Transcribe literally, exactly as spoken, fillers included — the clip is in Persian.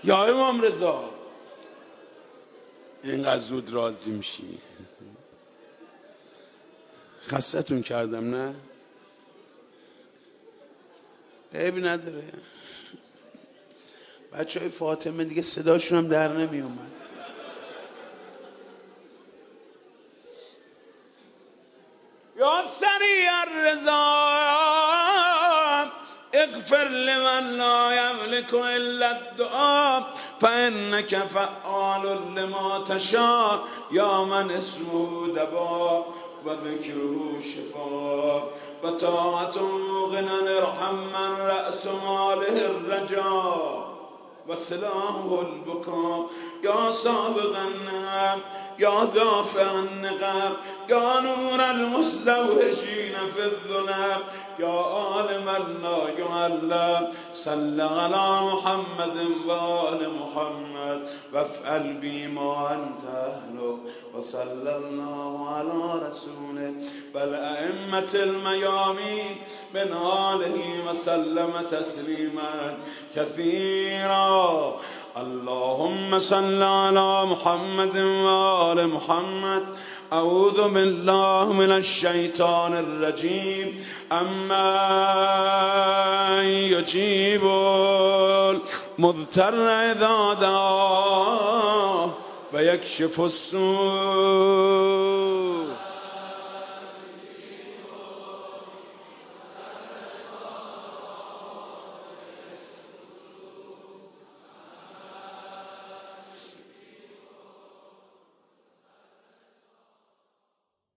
یا امام رضا اینقدر زود راضی میشی؟ خستتون کردم نه؟ عیبی نداره. بچه های فاطمه دیگه صداشون هم در نمی اومد. یا سریع الرضا اغفر لمن لا یملک الا الدعاء فانک فعال لما تشاء یا من اسمه دوا و ذکره شفا و طاعته غنى ارحم من رأس ماله الرجا و سلاحه البکا یا سابق النعم یا دافع النقم یا نور المستوحشین فی الظلم یا عالم لا يعلم صل على محمد و آل محمد وافعل بی ما انت اهله و صلی الله علی رسوله والائمة الميامين من آله وسلم تسليما كثيرا. اللهم صل على محمد وآل محمد. أعوذ بالله من الشيطان الرجيم. أما يجيب المضطر إذا دعاه ويكشف السوء